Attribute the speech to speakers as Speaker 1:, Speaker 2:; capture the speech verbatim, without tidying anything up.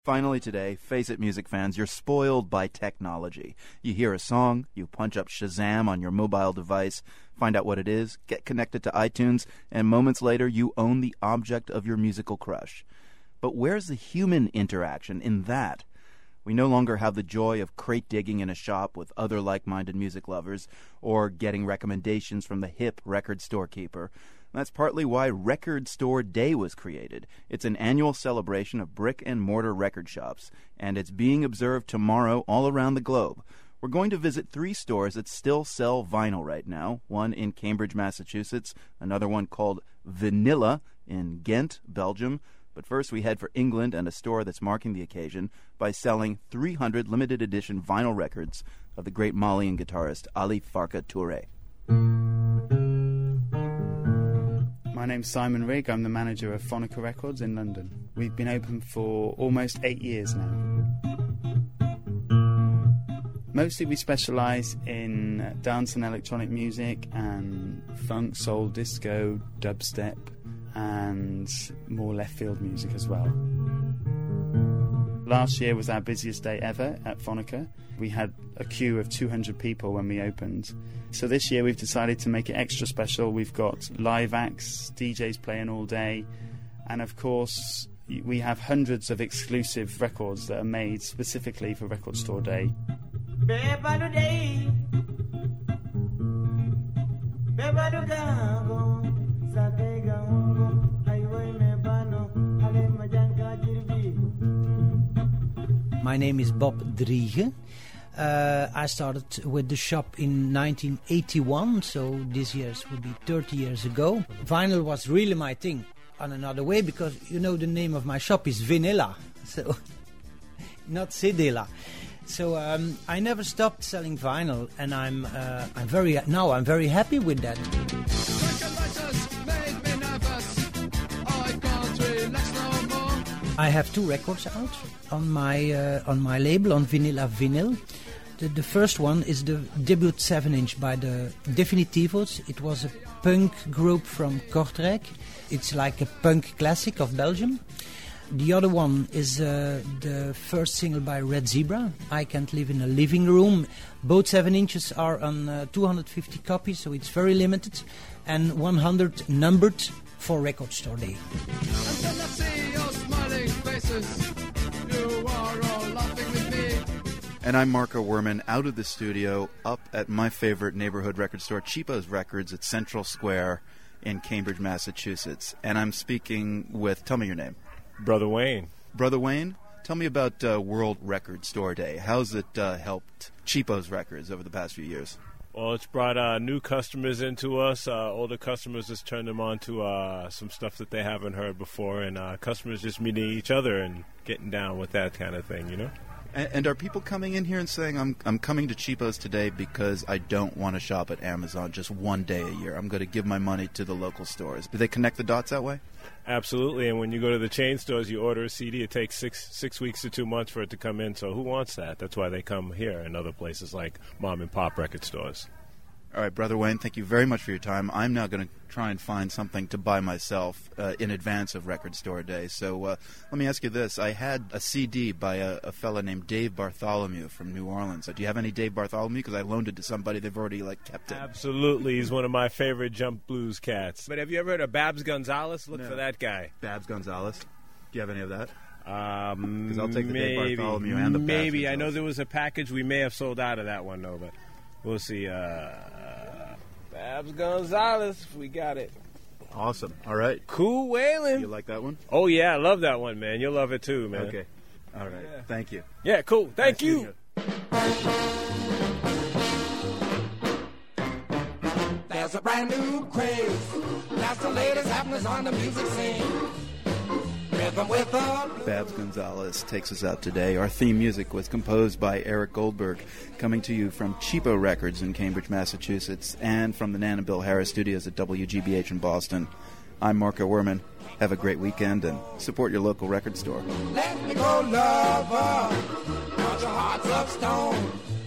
Speaker 1: Finally today, face it, music fans, you're spoiled by technology. You hear a song, you punch up Shazam on your mobile device, find out what it is, get connected to iTunes, and moments later you own the object of your musical crush. But where's the human interaction in that? We no longer have the joy of crate digging in a shop with other like-minded music lovers, or getting recommendations from the hip record storekeeper. That's partly why Record Store Day was created. It's an annual celebration of brick-and-mortar record shops, and it's being observed tomorrow all around the globe. We're going to visit three stores that still sell vinyl right now, one in Cambridge, Massachusetts, another one called Vanilla in Ghent, Belgium. But first we head for England and a store that's marking the occasion by selling three hundred limited edition vinyl records of the great Malian guitarist Ali Farka Touré.
Speaker 2: My name's Simon Rigg. I'm the manager of Phonica Records in London. We've been open for almost eight years now. Mostly we specialise in dance and electronic music and funk, soul, disco, dubstep, and more left field music as well. Last year was our busiest day ever at Phonica. We had a queue of two hundred people when we opened. So this year we've decided to make it extra special. We've got live acts, D Js playing all day, and of course we have hundreds of exclusive records that are made specifically for Record Store Day.
Speaker 3: My name is Bob Driege. Uh, I started with the shop in nineteen eighty-one, so this year will be thirty years ago. Vinyl was really my thing on another way, because you know the name of my shop is Vanilla, so not Cedilla. So um, I never stopped selling vinyl, and I'm uh, I'm very now I'm very happy with that. I have two records out on my uh, on my label, on Vanilla Vinyl. The, the first one is the debut seven inch by the Definitivos. It was a punk group from Kortrijk. It's like a punk classic of Belgium. The other one is uh, the first single by Red Zebra, I Can't Live in a Living Room. Both seven inches are on uh, two hundred fifty copies, so it's very limited, and one hundred numbered for Record Store Day.
Speaker 4: Until I see your smiling faces, you are all laughing with me.
Speaker 1: And I'm Marco Werman, out of the studio, up at my favorite neighborhood record store, Cheapo's Records at Central Square in Cambridge, Massachusetts. And I'm speaking with, tell me your name.
Speaker 5: Brother Wayne.
Speaker 1: Brother Wayne, tell me about uh, World Record Store Day. How's it uh, helped Cheapo's Records over the past few years?
Speaker 5: Well, it's brought uh, new customers into us. Uh, older customers just turned them on to uh, some stuff that they haven't heard before, and uh, customers just meeting each other and getting down with that kind of thing, you know?
Speaker 1: And, and are people coming in here and saying, I'm I'm coming to Cheapo's today because I don't want to shop at Amazon just one day a year. I'm going to give my money to the local stores. Do they connect the dots that way?
Speaker 5: Absolutely, and when you go to the chain stores, you order a C D, it takes six six weeks to two months for it to come in, so who wants that? That's why they come here and other places like mom and pop record stores.
Speaker 1: All right, Brother Wayne, thank you very much for your time. I'm now going to try and find something to buy myself uh, in advance of Record Store Day. So uh, let me ask you this. I had a C D by a, a fella named Dave Bartholomew from New Orleans. Do you have any Dave Bartholomew? Because I loaned it to somebody. They've already like kept it.
Speaker 5: Absolutely. He's one of my favorite jump blues cats. But have you ever heard of Babs Gonzalez? Look
Speaker 1: No.
Speaker 5: for that guy.
Speaker 1: Babs Gonzalez? Do you have any of that?
Speaker 5: Um,
Speaker 1: Because I'll take the Dave
Speaker 5: maybe,
Speaker 1: Bartholomew and the Babs
Speaker 5: Maybe. I know
Speaker 1: Gonzalez.
Speaker 5: there was a package. We may have sold out of that one, though, but we'll see. Uh, Babs Gonzalez, we got it.
Speaker 1: Awesome. All right.
Speaker 5: Cool Whalen.
Speaker 1: You like that one?
Speaker 5: Oh, yeah, I love that one, man. You'll love it, too, man.
Speaker 1: Okay. All right.
Speaker 5: Yeah.
Speaker 1: Thank you.
Speaker 5: Yeah, cool. Thank
Speaker 1: Nice
Speaker 5: you.
Speaker 1: meeting
Speaker 4: There's a brand new craze. That's the latest happenings on the music scene. Rhythm with a
Speaker 1: Babs Gonzalez takes us out today. Our theme music was composed by Eric Goldberg, coming to you from Cheapo Records in Cambridge, Massachusetts, and from the Nan and Bill Harris studios at W G B H in Boston. I'm Marco Werman. Have a great weekend and support your local record store.
Speaker 4: let me go, lover. Got your hearts of stone.